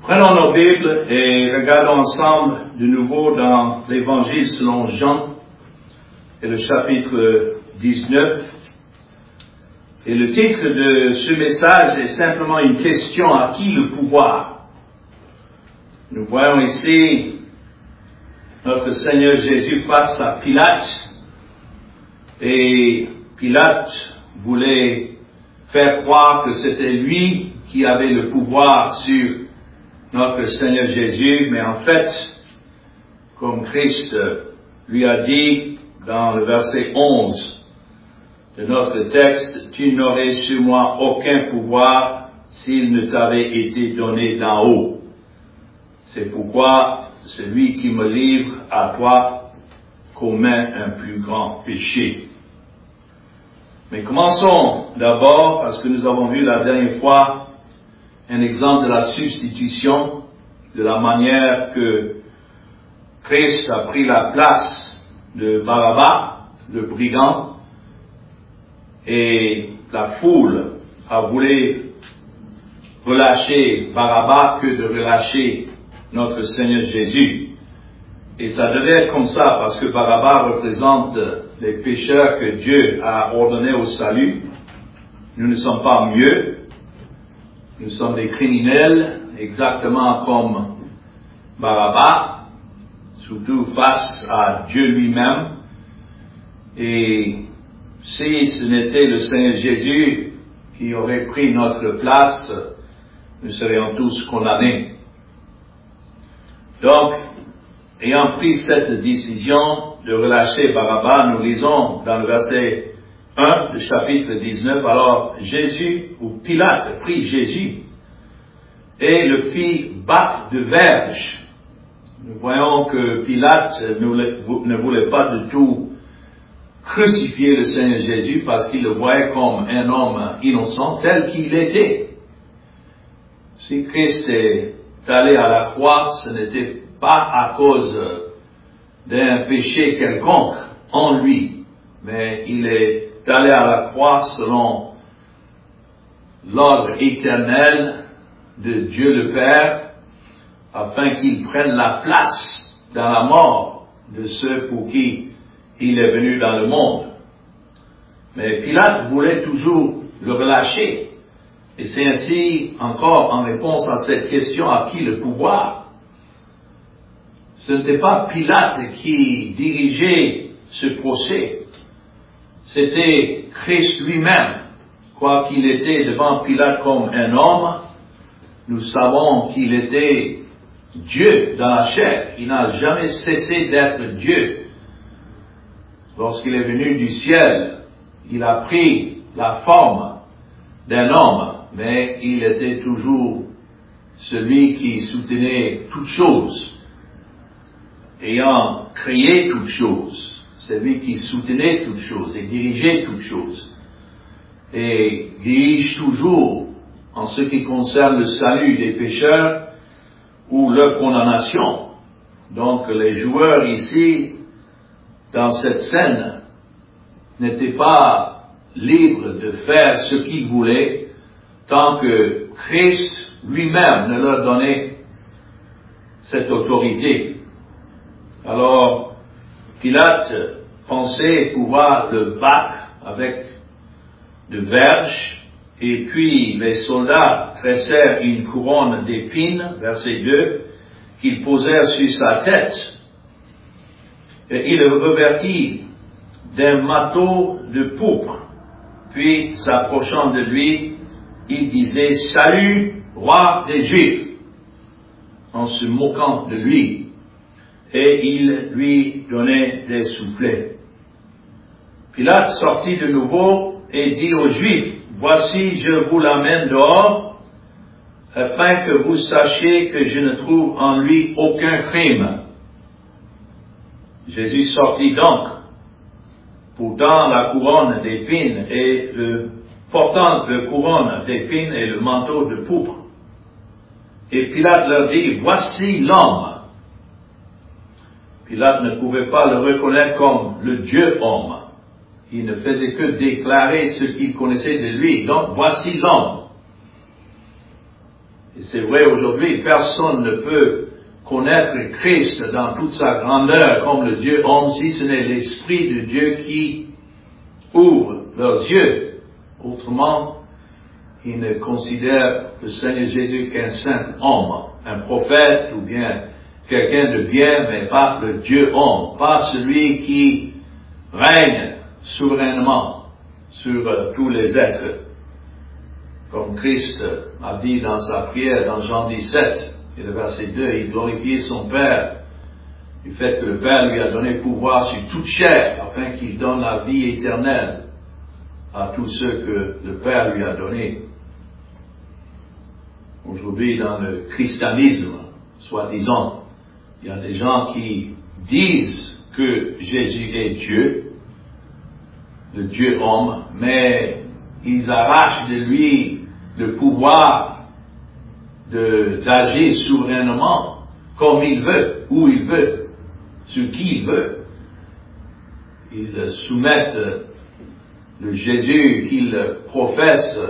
Prenons nos Bibles et regardons ensemble de nouveau dans l'Évangile selon Jean et le chapitre 19. Et le titre de ce message est simplement une question: à qui le pouvoir? Nous voyons ici notre Seigneur Jésus face à Pilate, et Pilate voulait faire croire que c'était lui qui avait le pouvoir sur notre Seigneur Jésus, mais en fait, comme Christ lui a dit dans le verset 11 de notre texte, « Tu n'aurais sur moi aucun pouvoir s'il ne t'avait été donné d'en haut. C'est pourquoi celui qui me livre à toi commet un plus grand péché. » Mais commençons d'abord, parce que nous avons vu la dernière fois un exemple de la substitution, de la manière que Christ a pris la place de Barabbas, le brigand, et la foule a voulu relâcher Barabbas que de relâcher notre Seigneur Jésus. Et ça devait être comme ça, parce que Barabbas représente les pécheurs que Dieu a ordonnés au salut. Nous ne sommes pas mieux. Nous sommes des criminels, exactement comme Barabbas, surtout face à Dieu lui-même. Et si ce n'était le Seigneur Jésus qui aurait pris notre place, nous serions tous condamnés. Donc, ayant pris cette décision de relâcher Barabbas, nous lisons dans le verset 1 du chapitre 19, alors Jésus, ou Pilate, prit Jésus et le fit battre de verges. Nous voyons que Pilate ne voulait pas du tout crucifier le Seigneur Jésus parce qu'il le voyait comme un homme innocent tel qu'il était. Si Christ est allé à la croix, ce n'était pas à cause d'un péché quelconque en lui, mais il est allé à la croix selon l'ordre éternel de Dieu le Père, afin qu'il prenne la place dans la mort de ceux pour qui il est venu dans le monde. Mais Pilate voulait toujours le relâcher. Et c'est ainsi, encore en réponse à cette question, à qui le pouvoir? Ce n'était pas Pilate qui dirigeait ce procès. C'était Christ lui-même. Quoiqu'il était devant Pilate comme un homme, nous savons qu'il était Dieu dans la chair. Il n'a jamais cessé d'être Dieu. Lorsqu'il est venu du ciel, il a pris la forme d'un homme, mais il était toujours celui qui soutenait toutes choses, ayant créé toutes choses. C'est lui qui soutenait toutes choses et dirigeait toutes choses. Et dirige toujours en ce qui concerne le salut des pécheurs ou leur condamnation. Donc les joueurs ici, dans cette scène, n'étaient pas libres de faire ce qu'ils voulaient tant que Christ lui-même ne leur donnait cette autorité. Alors, Pilate pensait pouvoir le battre avec de verges, et puis les soldats tressèrent une couronne d'épines, verset 2, qu'ils posèrent sur sa tête, et il le revêtit d'un manteau de pourpre. Puis, s'approchant de lui, il disait « Salut, roi des Juifs !» en se moquant de lui. Et il lui donnait des soufflets. Pilate sortit de nouveau et dit aux Juifs, « Voici, je vous l'amène dehors, afin que vous sachiez que je ne trouve en lui aucun crime. » Jésus sortit donc, portant la couronne d'épines et portant la couronne d'épines et le manteau de pourpre. Et Pilate leur dit, « Voici l'homme. » Pilate ne pouvait pas le reconnaître comme le Dieu-homme. Il ne faisait que déclarer ce qu'il connaissait de lui. Donc, voici l'homme. Et c'est vrai aujourd'hui, personne ne peut connaître Christ dans toute sa grandeur comme le Dieu homme, si ce n'est l'Esprit de Dieu qui ouvre leurs yeux. Autrement, ils ne considèrent le Seigneur Jésus qu'un saint homme, un prophète ou bien quelqu'un de bien, mais pas le Dieu homme, pas celui qui règne souverainement sur tous les êtres. Comme Christ a dit dans sa prière dans Jean 17, et le verset 2, il glorifiait son Père du fait que le Père lui a donné pouvoir sur toute chair, afin qu'il donne la vie éternelle à tous ceux que le Père lui a donnés. Aujourd'hui, dans le christianisme, soi-disant, il y a des gens qui disent que Jésus est Dieu, le Dieu homme, mais ils arrachent de lui le pouvoir d'agir souverainement comme il veut, où il veut, sur qui il veut. Ils soumettent le Jésus qu'ils professent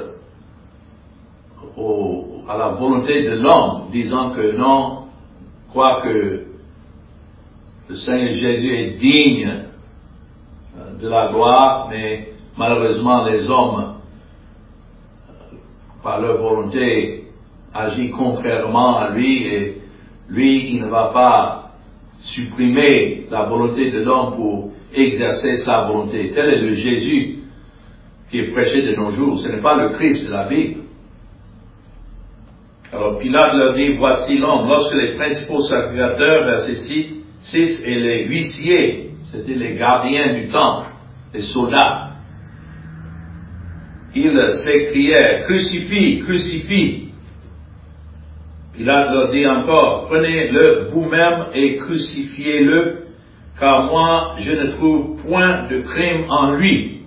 à la volonté de l'homme, disant que non, croient que le Seigneur Jésus est digne de la gloire, mais malheureusement les hommes, par leur volonté, agissent contrairement à lui, et lui, il ne va pas supprimer la volonté de l'homme pour exercer sa volonté. Tel est le Jésus qui est prêché de nos jours. Ce n'est pas le Christ de la Bible. Alors Pilate leur dit, voici l'homme. Lorsque les principaux sacrificateurs, verset 6, et les huissiers, c'était les gardiens du temple, les soldats, ils s'écrièrent, crucifie, crucifie. Pilate leur dit encore, prenez-le vous-même et crucifiez-le, car moi je ne trouve point de crime en lui.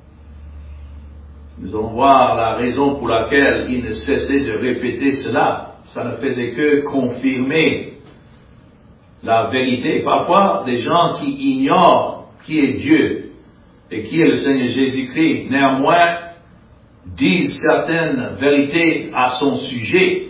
Nous allons voir la raison pour laquelle il ne cessait de répéter cela. Ça ne faisait que confirmer la vérité. Parfois, des gens qui ignorent qui est Dieu et qui est le Seigneur Jésus-Christ, néanmoins, disent certaines vérités à son sujet.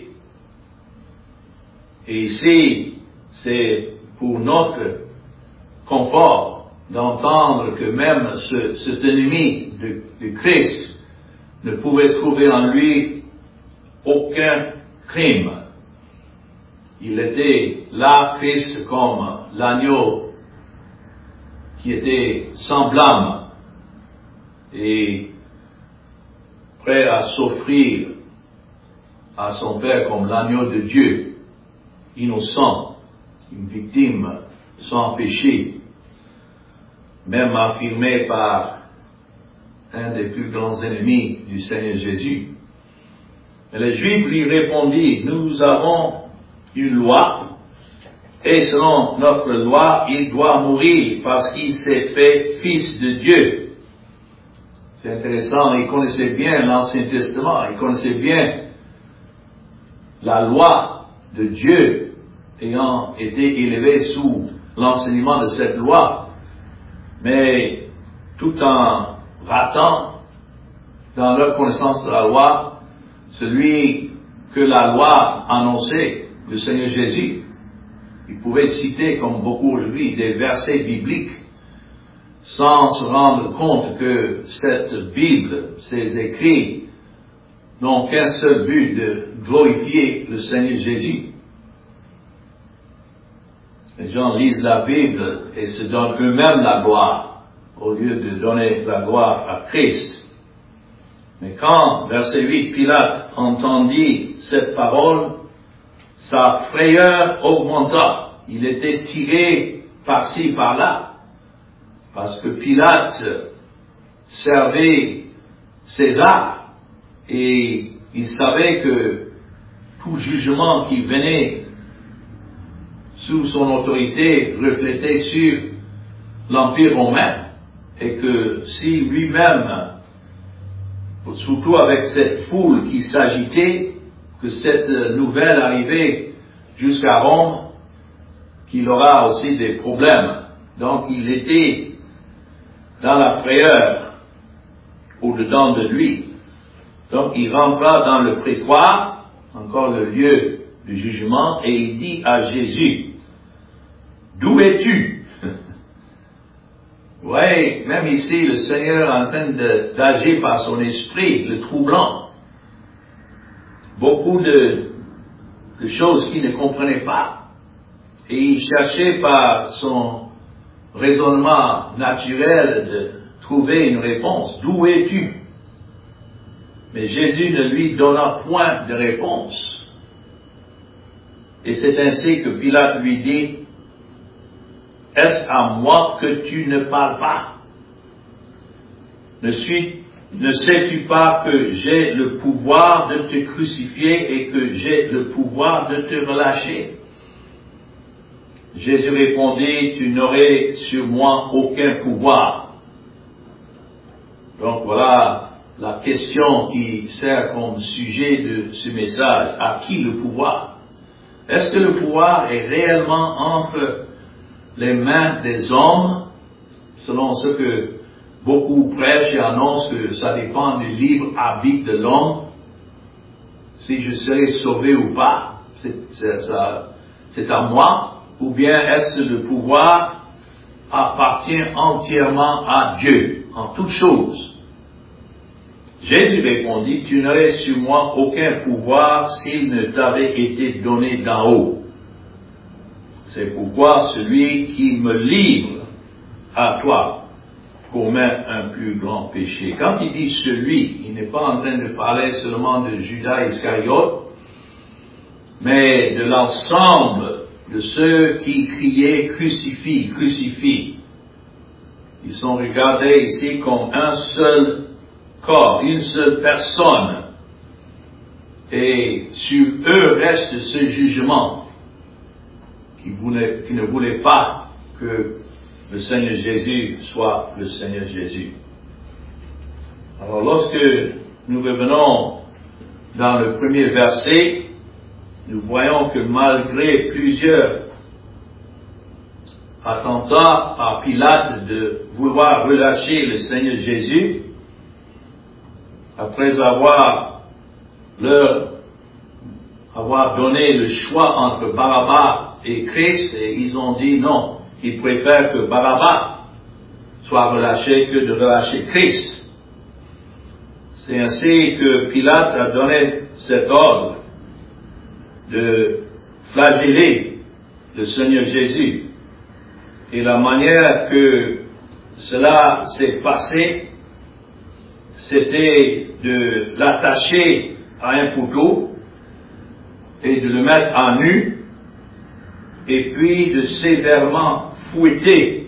Et ici, c'est pour notre confort d'entendre que même cet ennemi du Christ ne pouvait trouver en lui aucun crime. Il était là, Christ, comme l'agneau qui était sans blâme et prêt à s'offrir à son Père comme l'agneau de Dieu, innocent, une victime sans péché, même affirmé par un des plus grands ennemis du Seigneur Jésus. Et les Juifs lui répondirent, nous avons une loi, et selon notre loi, il doit mourir parce qu'il s'est fait fils de Dieu. C'est intéressant, ils connaissaient bien l'Ancien Testament, ils connaissaient bien la loi de Dieu, ayant été élevés sous l'enseignement de cette loi, mais tout en ratant dans leur connaissance de la loi celui que la loi annonçait, le Seigneur Jésus. Ils pouvaient citer, comme beaucoup aujourd'hui, des versets bibliques sans se rendre compte que cette Bible, ces écrits, n'ont qu'un seul but, de glorifier le Seigneur Jésus. Les gens lisent la Bible et se donnent eux-mêmes la gloire, au lieu de donner la gloire à Christ. Mais quand, verset 8, Pilate entendit cette parole, sa frayeur augmenta. Il était tiré par-ci, par-là, parce que Pilate servait César, et il savait que tout jugement qui venait sous son autorité reflétait sur l'Empire romain, et que si lui-même, surtout avec cette foule qui s'agitait, que cette nouvelle arrivait jusqu'à Rome, qu'il aura aussi des problèmes. Donc il était dans la frayeur au-dedans de lui. Donc il rentra dans le prétoire encore le lieu du jugement, et il dit à Jésus, d'où es-tu? Vous voyez, même ici, le Seigneur est en train d'agir par son esprit, le troublant. Beaucoup de choses qu'il ne comprenait pas. Et il cherchait par son raisonnement naturel de trouver une réponse. D'où es-tu? Mais Jésus ne lui donna point de réponse. Et c'est ainsi que Pilate lui dit, est-ce à moi que tu ne parles pas? Ne sais-tu pas que j'ai le pouvoir de te crucifier et que j'ai le pouvoir de te relâcher? Jésus répondit, tu n'aurais sur moi aucun pouvoir. Donc voilà la question qui sert comme sujet de ce message. À qui le pouvoir? Est-ce que le pouvoir est réellement entre les mains des hommes, selon ce que beaucoup prêchent et annoncent que ça dépend du libre arbitre de l'homme, si je serai sauvé ou pas, c'est à moi, ou bien est-ce que le pouvoir appartient entièrement à Dieu, en toutes choses? Jésus répondit, tu n'aurais sur moi aucun pouvoir s'il ne t'avait été donné d'en haut. C'est pourquoi celui qui me livre à toi commet un plus grand péché. Quand il dit celui, il n'est pas en train de parler seulement de Judas Iscariote, mais de l'ensemble de ceux qui criaient crucifie, crucifie. Ils sont regardés ici comme un seul corps, une seule personne. Et sur eux reste ce jugement. Qui ne voulait pas que le Seigneur Jésus soit le Seigneur Jésus. Alors lorsque nous revenons dans le premier verset, nous voyons que malgré plusieurs attentats par Pilate de vouloir relâcher le Seigneur Jésus, après avoir donné le choix entre Barabbas et Christ, et ils ont dit non, ils préfèrent que Barabbas soit relâché que de relâcher Christ. C'est ainsi que Pilate a donné cet ordre de flageller le Seigneur Jésus. Et la manière que cela s'est passé, c'était de l'attacher à un poteau et de le mettre en nu, et puis de sévèrement fouetter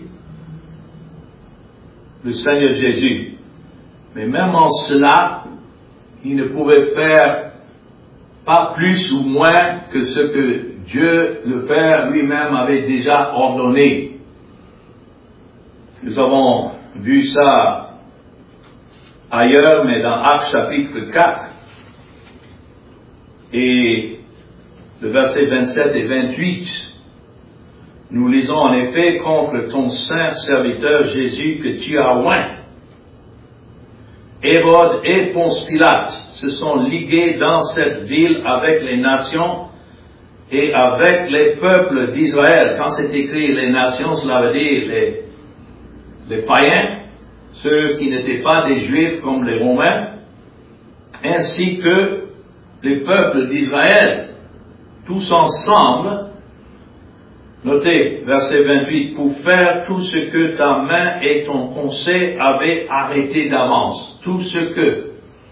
le Seigneur Jésus. Mais même en cela, il ne pouvait faire pas plus ou moins que ce que Dieu le Père lui-même avait déjà ordonné. Nous avons vu ça ailleurs, mais dans Actes chapitre 4, et le verset 27 et 28, nous lisons en effet contre ton saint serviteur Jésus que tu as oint. Hérode et Ponce Pilate se sont ligués dans cette ville avec les nations et avec les peuples d'Israël. Quand c'est écrit les nations, cela veut dire les païens, ceux qui n'étaient pas des Juifs comme les Romains, ainsi que les peuples d'Israël, tous ensemble. Notez, verset 28, pour faire tout ce que ta main et ton conseil avaient arrêté d'avance. Tout ce que.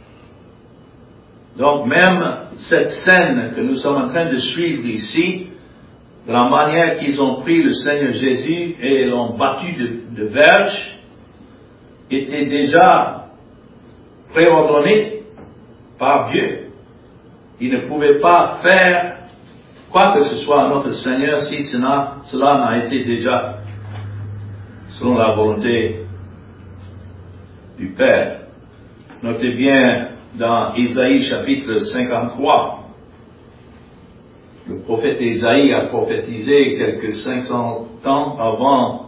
Donc même cette scène que nous sommes en train de suivre ici, de la manière qu'ils ont pris le Seigneur Jésus et l'ont battu de verge, était déjà préordonnée par Dieu. Il ne pouvait pas faire quoi que ce soit à notre Seigneur si cela n'a été déjà selon la volonté du Père. Notez bien dans Isaïe chapitre 53, le prophète Isaïe a prophétisé quelques 500 ans avant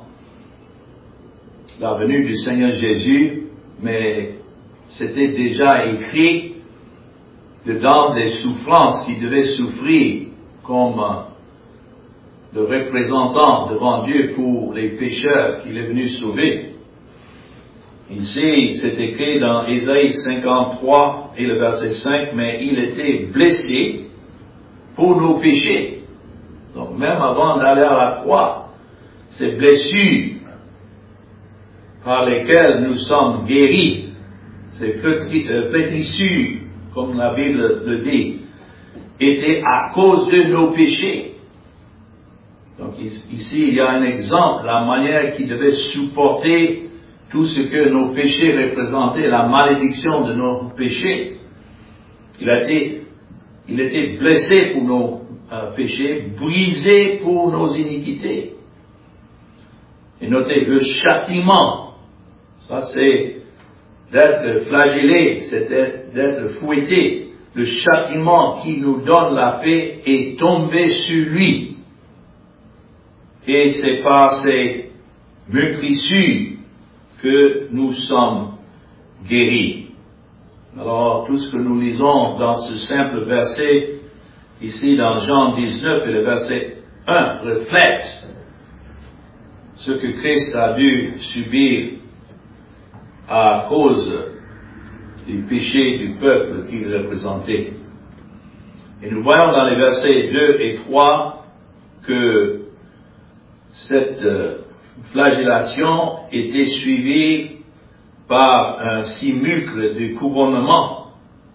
la venue du Seigneur Jésus, mais c'était déjà écrit dedans des souffrances qu'il devait souffrir comme le représentant devant Dieu pour les pécheurs qu'il est venu sauver. Ici, c'est écrit dans Ésaïe 53 et le verset 5, mais il était blessé pour nos péchés. Donc même avant d'aller à la croix, ces blessures par lesquelles nous sommes guéris, ces flétrissures, comme la Bible le dit, étaient à cause de nos péchés. Donc ici, il y a un exemple, la manière qu'il devait supporter tout ce que nos péchés représentaient, la malédiction de nos péchés. Il était blessé pour nos péchés, brisé pour nos iniquités. Et notez, le châtiment, ça c'est d'être flagellé, c'est d'être fouetté. Le châtiment qui nous donne la paix est tombé sur lui. Et c'est par ces meurtrissures que nous sommes guéris. Alors, tout ce que nous lisons dans ce simple verset, ici dans Jean 19 et le verset 1, reflète ce que Christ a dû subir à cause du péché du peuple qu'il représentait. Et nous voyons dans les versets 2 et 3 que cette flagellation était suivie par un simulacre de couronnement.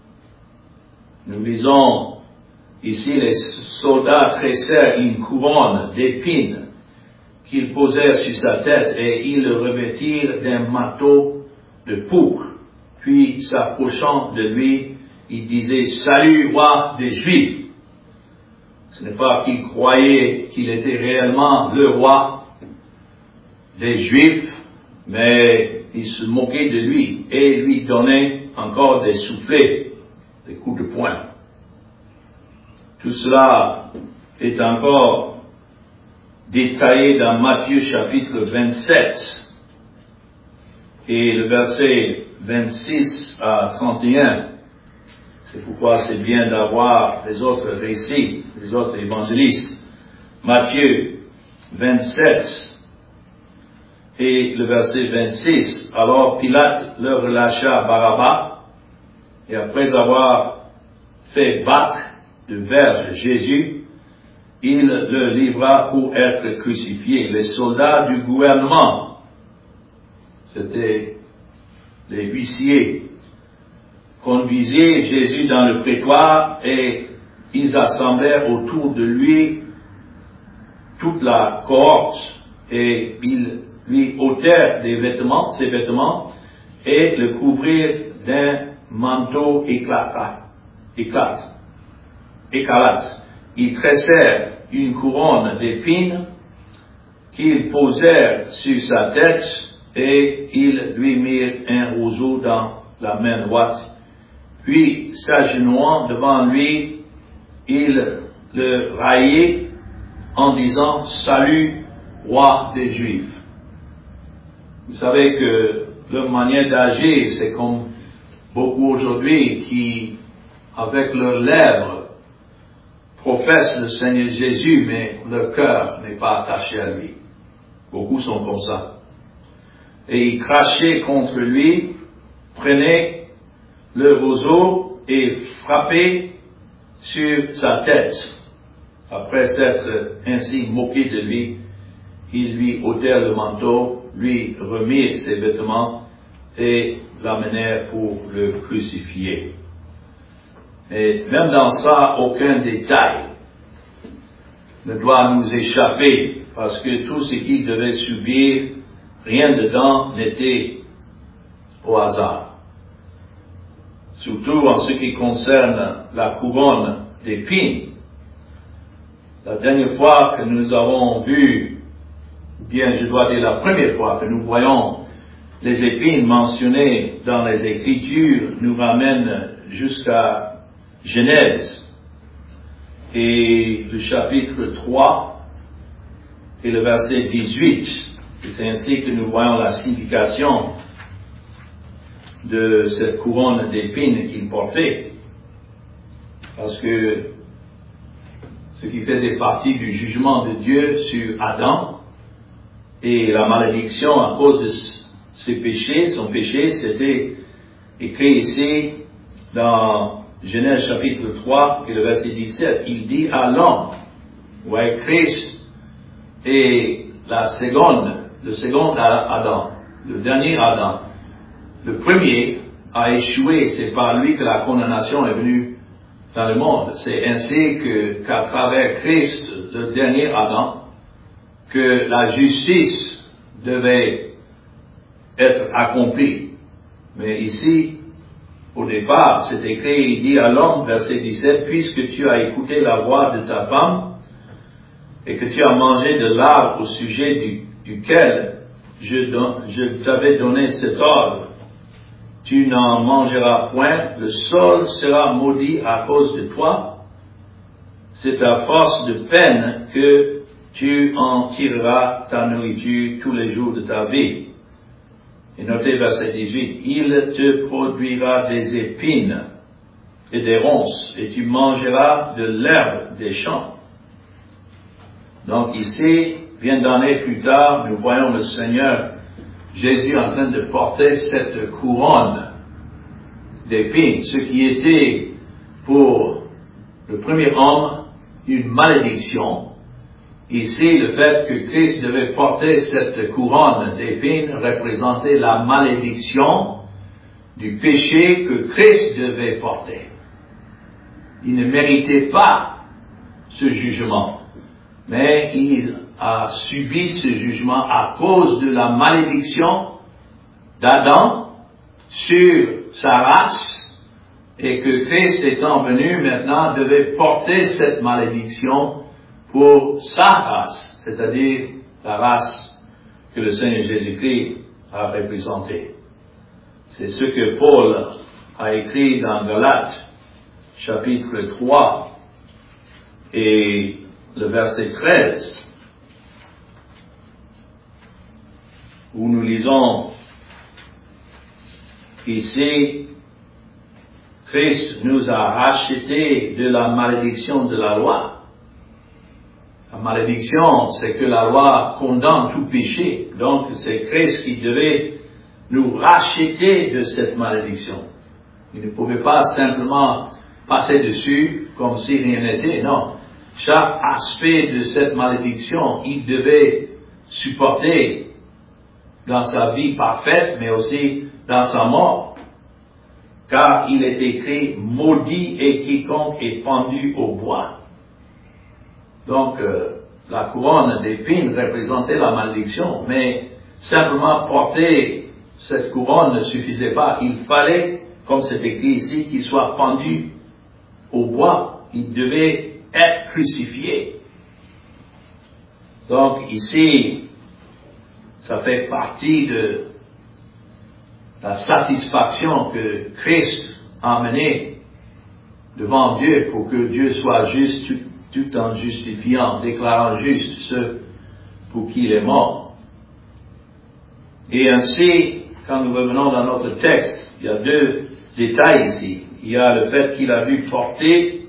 Nous lisons ici les soldats tressèrent une couronne d'épines qu'ils posèrent sur sa tête et ils le revêtirent d'un manteau de pourpre. Puis, s'approchant de lui, il disait « Salut, roi des Juifs !» Ce n'est pas qu'il croyait qu'il était réellement le roi des Juifs, mais il se moquait de lui et lui donnait encore des soufflets, des coups de poing. Tout cela est encore détaillé dans Matthieu chapitre 27 et le verset 26 à 31. C'est pourquoi c'est bien d'avoir les autres récits, les autres évangélistes. Matthieu 27 et le verset 26. Alors Pilate leur relâcha Barabbas, et après avoir fait battre de verge Jésus, il le livra pour être crucifié. Les soldats du gouvernement, c'était les huissiers, conduisaient Jésus dans le prétoire et ils assemblèrent autour de lui toute la cohorte et ils lui ôtèrent ses vêtements et le couvrirent d'un manteau écarlate. Ils tressèrent une couronne d'épines qu'ils posèrent sur sa tête et ils lui mirent un roseau dans la main droite. Puis, s'agenouillant devant lui, ils le raillaient en disant « Salut, roi des Juifs ». Vous savez que leur manière d'agir, c'est comme beaucoup aujourd'hui qui, avec leurs lèvres, professent le Seigneur Jésus, mais leur cœur n'est pas attaché à lui. Beaucoup sont comme ça. Et ils crachaient contre lui, prenaient le roseau et frappaient sur sa tête. Après s'être ainsi moqués de lui, ils lui ôtèrent le manteau, lui remirent ses vêtements et l'amenèrent pour le crucifier. Et même dans ça, aucun détail ne doit nous échapper, parce que tout ce qu'il devait subir, rien dedans n'était au hasard. Surtout en ce qui concerne la couronne d'épines. La dernière fois que nous avons vu, ou bien je dois dire la première fois que nous voyons les épines mentionnées dans les Écritures, nous ramène jusqu'à Genèse et le chapitre 3 et le verset 18. Et c'est ainsi que nous voyons la signification de cette couronne d'épines qu'il portait. parce que ce qui faisait partie du jugement de Dieu sur Adam et la malédiction à cause de ses péchés, son péché, c'était écrit ici dans Genèse chapitre 3 et le verset 17. Il dit à l'homme, ouais, Christ est le second Adam, le dernier Adam. Le premier a échoué, c'est par lui que la condamnation est venue dans le monde. C'est ainsi qu'à travers Christ, le dernier Adam, que la justice devait être accomplie. Mais ici, au départ, c'est écrit, il dit à l'homme, verset 17, puisque tu as écouté la voix de ta femme, et que tu as mangé de l'arbre au sujet duquel je t'avais donné cet ordre, tu n'en mangeras point, le sol sera maudit à cause de toi, c'est à force de peine que tu en tireras ta nourriture tous les jours de ta vie. Et notez verset 18, il te produira des épines et des ronces, et tu mangeras de l'herbe des champs. Donc ici, bien d'années plus tard, nous voyons le Seigneur Jésus en train de porter cette couronne d'épines, ce qui était pour le premier homme une malédiction. Ici, le fait que Christ devait porter cette couronne d'épines représentait la malédiction du péché que Christ devait porter. Il ne méritait pas ce jugement, mais il a subi ce jugement à cause de la malédiction d'Adam sur sa race, et que Christ étant venu maintenant devait porter cette malédiction pour sa race, c'est-à-dire la race que le Seigneur Jésus-Christ a représentée. C'est ce que Paul a écrit dans Galates, chapitre 3, et le verset 13, où nous lisons ici, Christ nous a rachetés de la malédiction de la loi. La malédiction, c'est que la loi condamne tout péché. Donc, c'est Christ qui devait nous racheter de cette malédiction. Il ne pouvait pas simplement passer dessus comme si rien n'était. Non. Chaque aspect de cette malédiction, il devait supporter dans sa vie parfaite, mais aussi dans sa mort. Car il est écrit, maudit est quiconque est pendu au bois. Donc, la couronne d'épines représentait la malédiction, mais simplement porter cette couronne ne suffisait pas. Il fallait, comme c'est écrit ici, qu'il soit pendu au bois. Il devait être crucifié. Donc, ici, ça fait partie de la satisfaction que Christ a amenée devant Dieu pour que Dieu soit juste tout en justifiant, déclarant juste ceux pour qui il est mort. Et ainsi, quand nous revenons dans notre texte, il y a deux détails ici. Il y a le fait qu'il a dû porter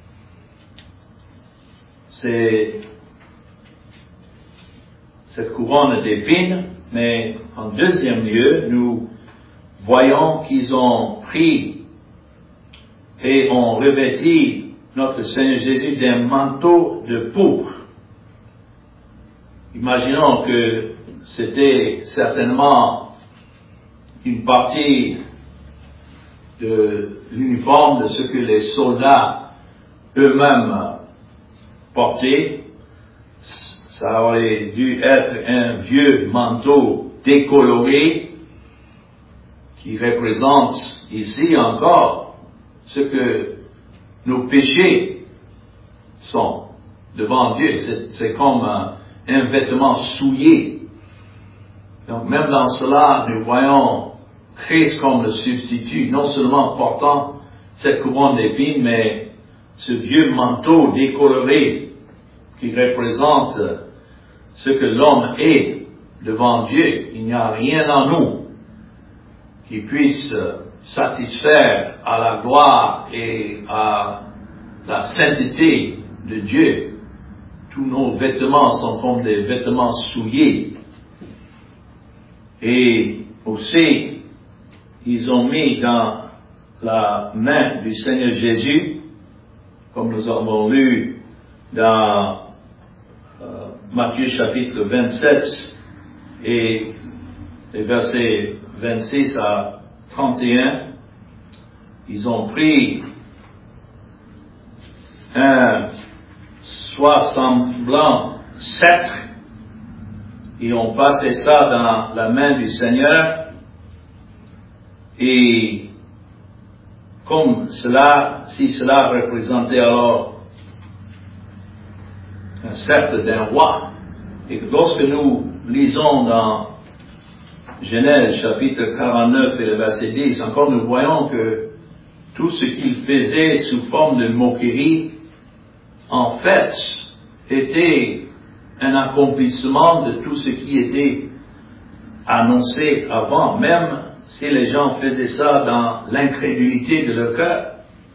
cette couronne d'épines, mais en deuxième lieu, nous voyons qu'ils ont pris et ont revêti notre Seigneur Jésus d'un manteau de pourpre. Imaginons que c'était certainement une partie de l'uniforme de ce que les soldats eux-mêmes portaient. Ça aurait dû être un vieux manteau décoloré qui représente ici encore ce que nos péchés sont devant Dieu. C'est comme un vêtement souillé. Donc même dans cela, nous voyons Christ comme le substitut, non seulement portant cette couronne d'épines, mais ce vieux manteau décoloré qui représente ce que l'homme est devant Dieu. Il n'y a rien en nous qui puisse satisfaire à la gloire et à la sainteté de Dieu. Tous nos vêtements sont comme des vêtements souillés. Et aussi, ils ont mis dans la main du Seigneur Jésus, comme nous avons lu dans Matthieu chapitre 27 et les versets 26 à 31, ils ont pris un soie semblant sceptre et ont passé ça dans la main du Seigneur, et comme cela, si cela représentait alors un sceptre d'un roi, et que lorsque nous lisons dans Genèse chapitre 49 et le verset 10, encore nous voyons que tout ce qu'il faisait sous forme de moquerie, en fait, était un accomplissement de tout ce qui était annoncé avant, même si les gens faisaient ça dans l'incrédulité de leur cœur.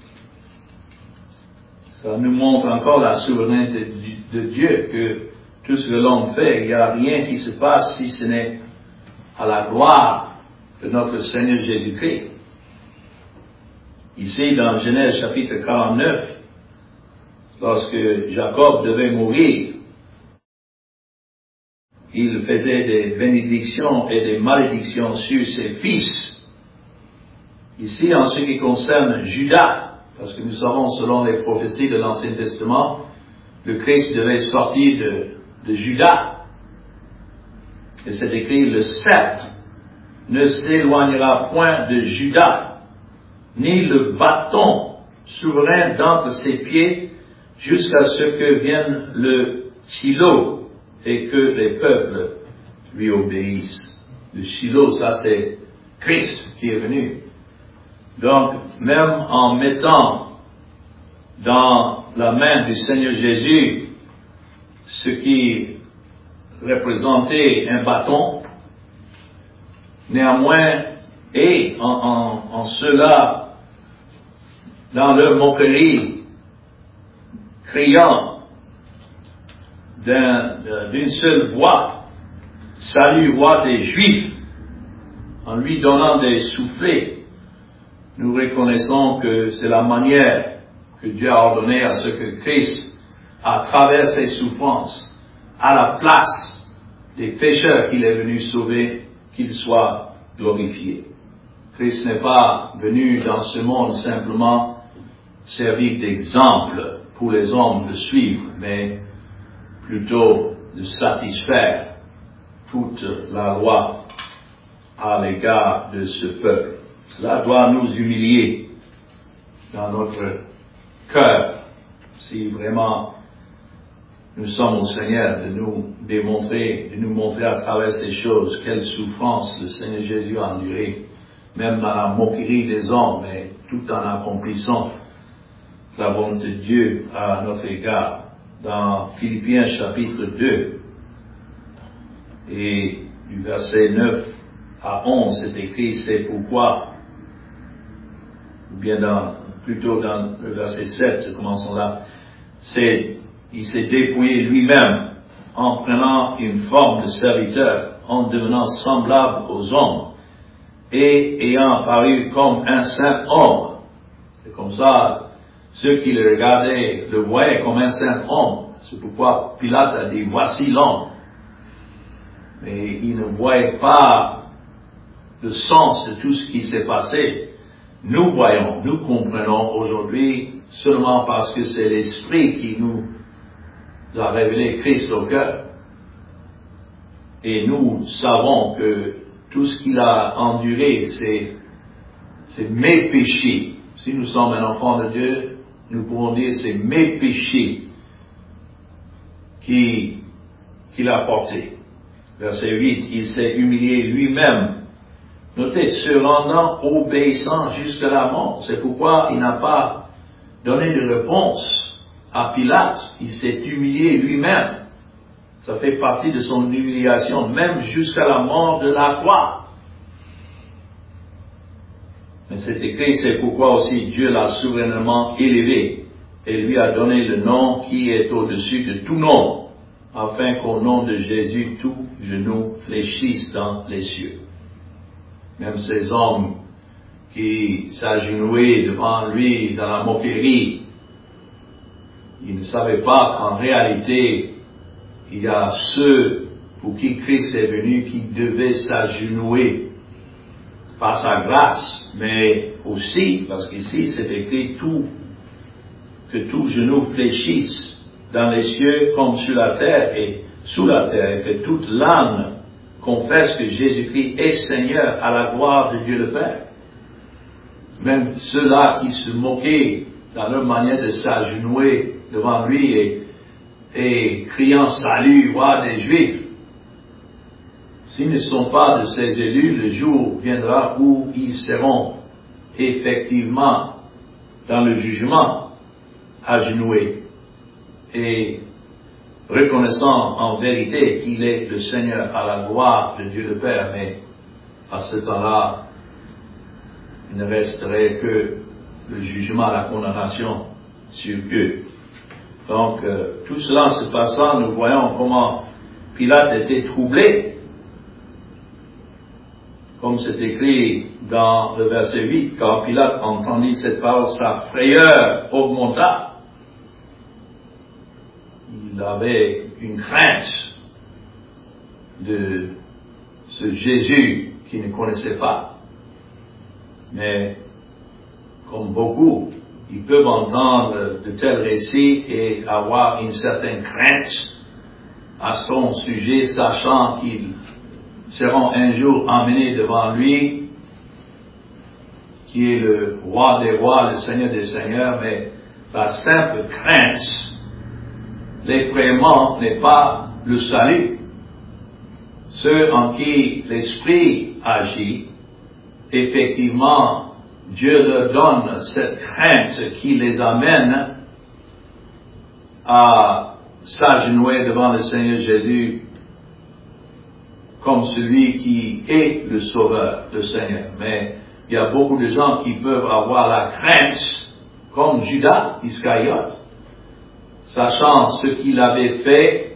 Ça nous montre encore la souveraineté de Dieu, que tout ce que l'homme fait, il n'y a rien qui se passe si ce n'est à la gloire de notre Seigneur Jésus-Christ. Ici, dans Genèse chapitre 49, lorsque Jacob devait mourir, il faisait des bénédictions et des malédictions sur ses fils. Ici, en ce qui concerne Judas, parce que nous savons, selon les prophéties de l'Ancien Testament, le Christ devait sortir de Judas. Et c'est écrit, le sceptre ne s'éloignera point de Judas, ni le bâton souverain d'entre ses pieds, jusqu'à ce que vienne le Shiloh, et que les peuples lui obéissent. Le Shiloh, ça c'est Christ qui est venu. Donc, même en mettant dans la main du Seigneur Jésus ce qui représentait un bâton, néanmoins, et en cela, dans leur moquerie, criant d'une seule voix, salut roi des Juifs, en lui donnant des soufflets, nous reconnaissons que c'est la manière que Dieu a ordonné à ce que Christ, à travers ses souffrances, à la place des pécheurs qu'il est venu sauver, qu'il soit glorifié. Christ n'est pas venu dans ce monde simplement servir d'exemple pour les hommes de suivre, mais plutôt de satisfaire toute la loi à l'égard de ce peuple. Cela doit nous humilier dans notre cœur, si vraiment nous sommes au Seigneur, de nous montrer à travers ces choses quelle souffrance le Seigneur Jésus a enduré, même dans la moquerie des hommes, mais tout en accomplissant la volonté de Dieu à notre égard. Dans Philippiens chapitre 2, et du verset 9 à 11, c'est écrit, c'est pourquoi, ou bien plutôt dans le verset 7, commençons là, il s'est dépouillé lui-même en prenant une forme de serviteur, en devenant semblable aux hommes, et ayant apparu comme un saint homme. C'est comme ça, ceux qui le regardaient le voyaient comme un saint homme. C'est pourquoi Pilate a dit, voici l'homme. Mais il ne voyait pas le sens de tout ce qui s'est passé. Nous voyons, nous comprenons aujourd'hui seulement parce que c'est l'Esprit qui nous a révélé Christ au cœur. Et nous savons que tout ce qu'il a enduré, c'est mes péchés. Si nous sommes un enfant de Dieu, nous pouvons dire c'est mes péchés qu'il a portés. Verset 8, il s'est humilié lui-même. Notez, se rendant obéissant jusqu'à la mort. C'est pourquoi il n'a pas donné de réponse à Pilate. Il s'est humilié lui-même. Ça fait partie de son humiliation, même jusqu'à la mort de la croix. Mais c'est écrit, c'est pourquoi aussi Dieu l'a souverainement élevé et lui a donné le nom qui est au-dessus de tout nom, afin qu'au nom de Jésus, tout genou fléchisse dans les cieux. Même ces hommes qui s'agenouillaient devant lui dans la moquerie, ils ne savaient pas qu'en réalité, il y a ceux pour qui Christ est venu qui devaient s'agenouiller par sa grâce, mais aussi, parce qu'ici c'est écrit que tout genou fléchisse dans les cieux comme sur la terre et sous la terre, et que toute langue confesse que Jésus-Christ est Seigneur à la gloire de Dieu le Père. Même ceux-là qui se moquaient dans leur manière de s'agenouiller devant lui et criant salut, roi des Juifs, s'ils ne sont pas de ses élus, le jour viendra où ils seront effectivement dans le jugement agenouillés et reconnaissant en vérité qu'il est le Seigneur à la gloire de Dieu le Père, mais à ce temps-là, il ne resterait que le jugement, la condamnation sur eux. Donc, tout cela se passant, nous voyons comment Pilate était troublé. Comme c'est écrit dans le verset 8, quand Pilate entendit cette parole, sa frayeur augmenta. Il avait une crainte de ce Jésus qu'il ne connaissait pas. Mais, comme beaucoup, ils peuvent entendre de tels récits et avoir une certaine crainte à son sujet, sachant qu'ils seront un jour emmenés devant lui, qui est le roi des rois, le Seigneur des seigneurs, mais la simple crainte, l'effrayement n'est pas le salut. Ceux en qui l'Esprit agit, effectivement, Dieu leur donne cette crainte qui les amène à s'agenouiller devant le Seigneur Jésus comme celui qui est le Sauveur, le Seigneur. Mais il y a beaucoup de gens qui peuvent avoir la crainte, comme Judas Iscariote, sachant ce qu'il avait fait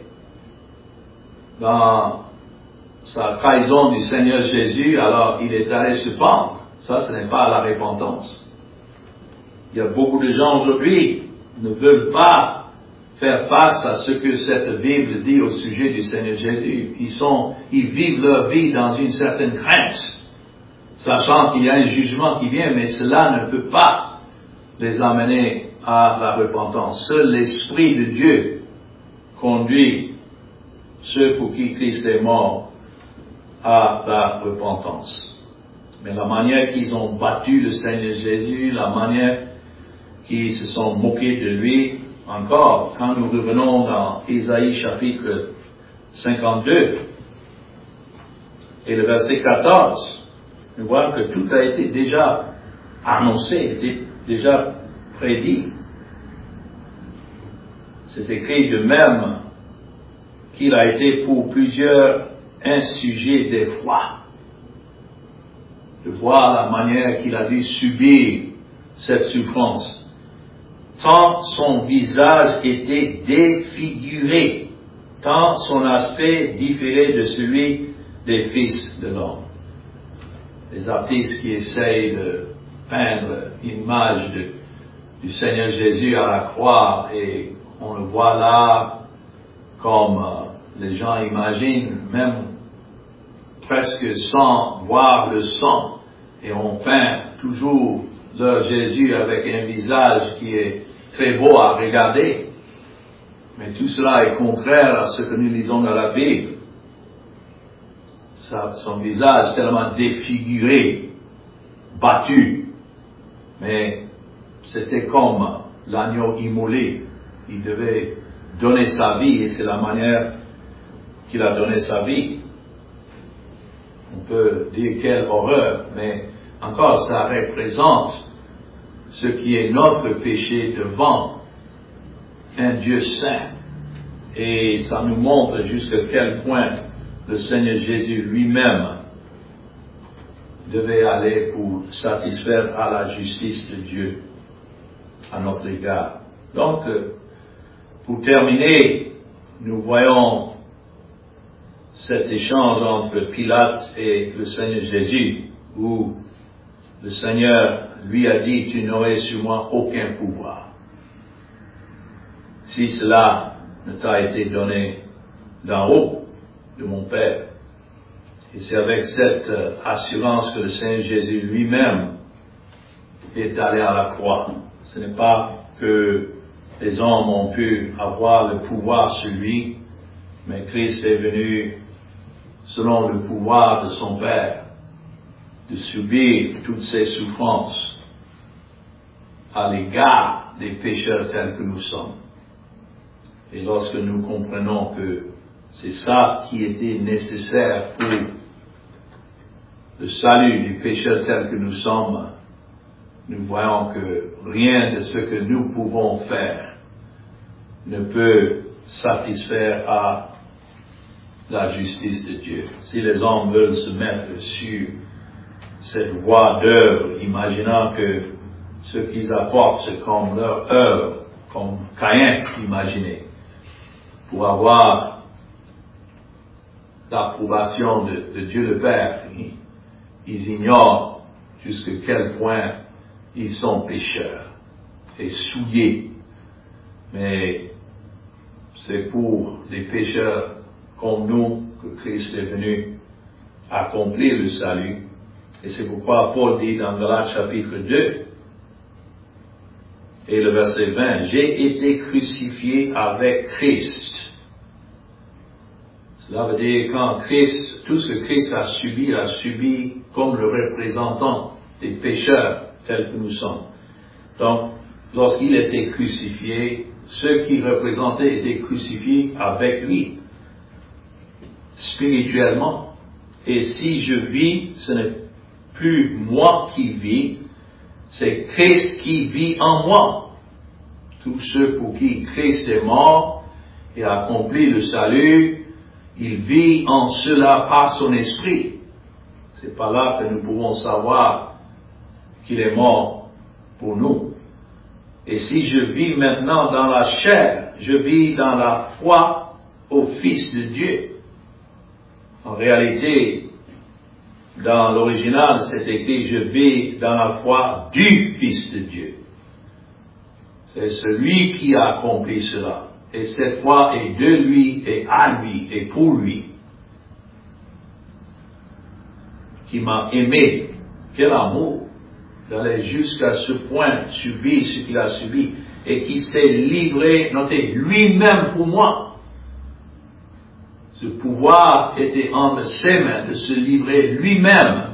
dans sa trahison du Seigneur Jésus, alors il est allé se pendre. Ça, ce n'est pas la repentance. Il y a beaucoup de gens aujourd'hui qui ne veulent pas faire face à ce que cette Bible dit au sujet du Seigneur Jésus. Ils vivent leur vie dans une certaine crainte, sachant qu'il y a un jugement qui vient, mais cela ne peut pas les amener à la repentance. Seul l'Esprit de Dieu conduit ceux pour qui Christ est mort à la repentance. Mais la manière qu'ils ont battu le Seigneur Jésus, la manière qu'ils se sont moqués de lui, encore, quand nous revenons dans Ésaïe chapitre 52 et le verset 14, nous voyons que tout a été déjà annoncé, déjà prédit. C'est écrit de même qu'il a été pour plusieurs un sujet d'effroi, de voir la manière qu'il a dû subir cette souffrance. Tant son visage était défiguré, tant son aspect différait de celui des fils de l'homme. Les artistes qui essayent de peindre une image du Seigneur Jésus à la croix, et on le voit là comme les gens imaginent, même presque sans voir le sang, et on peint toujours leur Jésus avec un visage qui est très beau à regarder. Mais tout cela est contraire à ce que nous lisons dans la Bible. Son visage tellement défiguré, battu, mais c'était comme l'agneau immolé. Il devait donner sa vie, et c'est la manière qu'il a donné sa vie. On peut dire quelle horreur, mais encore ça représente ce qui est notre péché devant un Dieu saint. Et ça nous montre jusqu'à quel point le Seigneur Jésus lui-même devait aller pour satisfaire à la justice de Dieu à notre égard. Donc, pour terminer, nous voyons cet échange entre Pilate et le Seigneur Jésus, où le Seigneur lui a dit, tu n'aurais sur moi aucun pouvoir, si cela ne t'a été donné d'en haut, de mon Père. Et c'est avec cette assurance que le Seigneur Jésus lui-même est allé à la croix. Ce n'est pas que les hommes ont pu avoir le pouvoir sur lui, mais Christ est venu selon le pouvoir de son Père, de subir toutes ces souffrances à l'égard des pécheurs tels que nous sommes. Et lorsque nous comprenons que c'est ça qui était nécessaire pour le salut du pécheur tel que nous sommes, nous voyons que rien de ce que nous pouvons faire ne peut satisfaire à la justice de Dieu. Si les hommes veulent se mettre sur cette voie d'œuvre, imaginant que ce qu'ils apportent c'est comme leur œuvre, comme Caïn imaginait, pour avoir l'approbation de Dieu le Père, ils ignorent jusqu'à quel point ils sont pécheurs et souillés. Mais c'est pour les pécheurs comme nous que Christ est venu accomplir le salut. Et c'est pourquoi Paul dit dans Galates chapitre 2 et le verset 20, j'ai été crucifié avec Christ. Cela veut dire quand Christ, tout ce que Christ a subi comme le représentant des pécheurs tels que nous sommes. Donc, lorsqu'il était crucifié, ceux qui représentaient étaient crucifiés avec lui, spirituellement. Et si je vis, ce n'est plus moi qui vis, c'est Christ qui vit en moi. Tous ceux pour qui Christ est mort et a accompli le salut, il vit en cela par son esprit. C'est par là que nous pouvons savoir qu'il est mort pour nous. Et si je vis maintenant dans la chair, je vis dans la foi au Fils de Dieu. En réalité, dans l'original, c'est écrit, je vis dans la foi du Fils de Dieu. C'est celui qui a accompli cela. Et cette foi est de lui et à lui et pour lui. Qui m'a aimé. Quel amour d'aller jusqu'à ce point, subir ce qu'il a subi, et qui s'est livré, notez, lui-même pour moi. Ce pouvoir était entre ses mains de se livrer lui-même,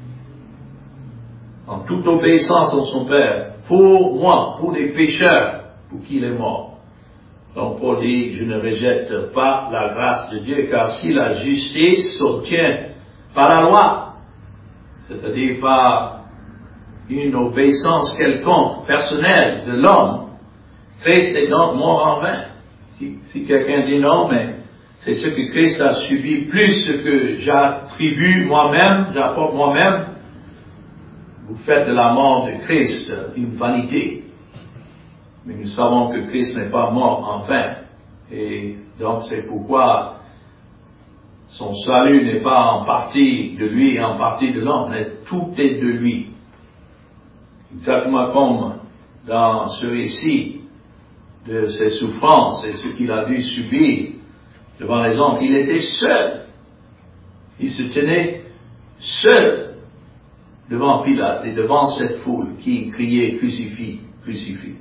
en toute obéissance à son Père, pour moi, pour les pécheurs, pour qui il est mort. Donc Paul dit, je ne rejette pas la grâce de Dieu, car si la justice s'obtient par la loi, c'est-à-dire par une obéissance quelconque, personnelle de l'homme, Christ est donc mort en vain. Si quelqu'un dit non, mais c'est ce que Christ a subi plus ce que j'attribue moi-même, j'apporte moi-même, vous faites de la mort de Christ une vanité. Mais nous savons que Christ n'est pas mort en vain. Et donc c'est pourquoi son salut n'est pas en partie de lui et en partie de l'homme, mais tout est de lui. Exactement comme dans ce récit de ses souffrances et ce qu'il a dû subir devant les hommes, il était seul. Il se tenait seul devant Pilate et devant cette foule qui criait crucifie, crucifie.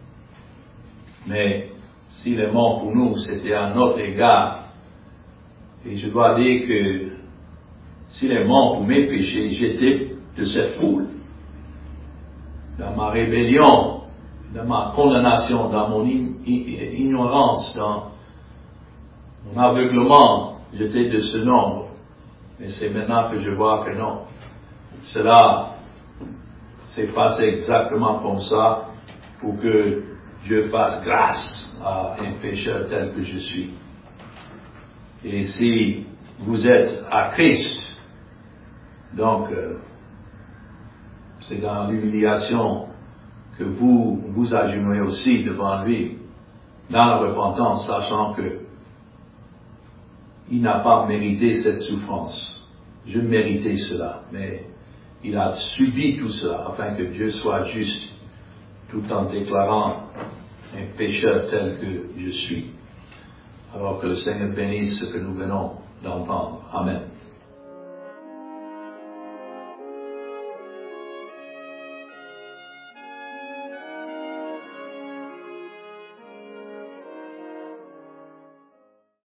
Mais s'il est mort pour nous, c'était à notre égard. Et je dois dire que s'il est mort pour mes péchés, j'étais de cette foule. Dans ma rébellion, dans ma condamnation, dans mon ignorance, dans mon aveuglement, j'étais de ce nombre. Mais c'est maintenant que je vois que non. Cela s'est passé exactement comme ça pour que Dieu fasse grâce à un pécheur tel que je suis. Et si vous êtes à Christ, donc c'est dans l'humiliation que vous vous agenouillez aussi devant lui dans la repentance, sachant que il n'a pas mérité cette souffrance. Je méritais cela, mais il a subi tout cela afin que Dieu soit juste, tout en déclarant un pécheur tel que je suis. Alors que le Seigneur bénisse ce que nous venons d'entendre. Amen.